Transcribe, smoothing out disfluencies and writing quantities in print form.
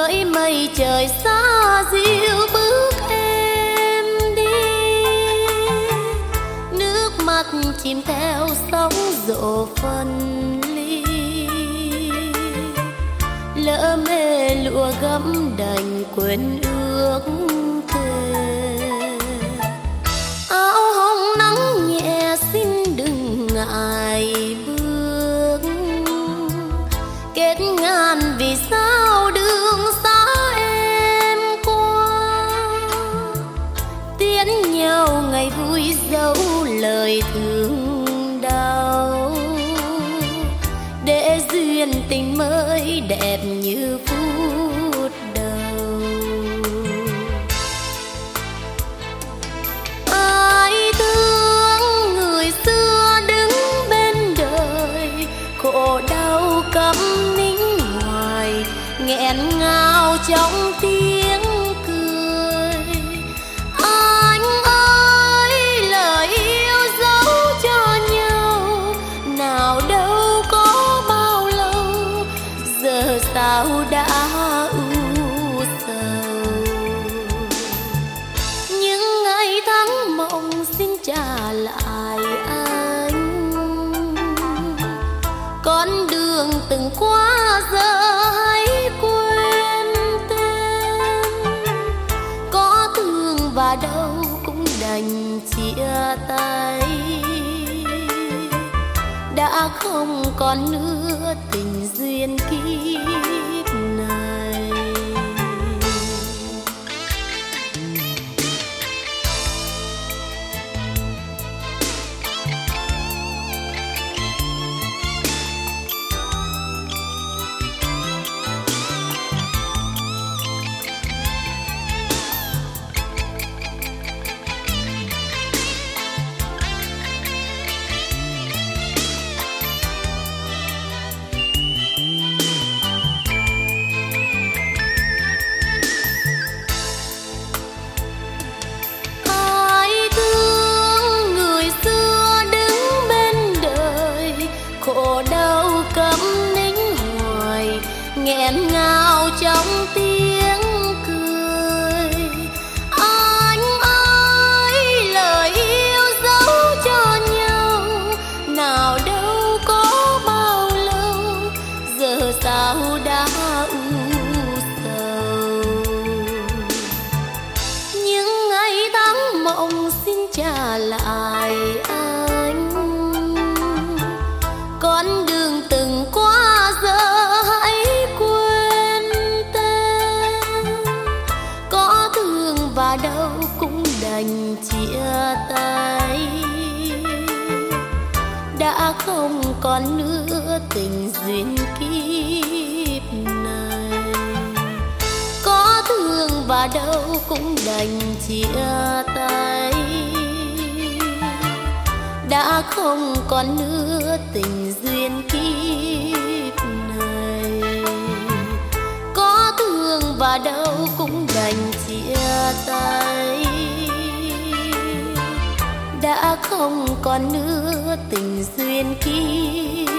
với mây trời xa dịu bước em đi. Nước mắt chìm theo sóng dỗ phân ly, lỡ mê lụa gấm đành quên ước thề. Áo hồng nắng nhẹ xin đừng ngại bước, kết ngàn vì sao đường xa em qua. Tiễn nhau ngày vui dấu lời thương đau, để duyên tình mới đẹp như phút đầu. Ai thương người xưa đứng bên đời, khổ đau câm nín hoài, nghẹn ngào trong tiếng cười. Anh ơi lời yêu dấu cho nhau, nào đâu có bao lâu, giờ sao đã u sầu. Những ngày tháng mộng xin trả lại anh, con đường từng qua giờ hãy quên tên. Có thương và đâu cũng đành chia tay, đã không còn nữa tình duyên kiếp này. Nghẹn ngào trong tiếng cười. Anh ơi lời yêu dấu cho nhau, nào đâu có bao lâu, giờ sao đã u sầu. Những ngày tháng mộng xin trả lại anh, con đường từng qua giờ và đâu cũng đành chia tay, đã không còn nữa tình duyên kiếp này. Có thương và đâu cũng đành chia tay, đã không còn nữa tình duyên kiếp này. Có thương và đâu cũng đành chia tay, đã không còn nữa tình duyên kiếp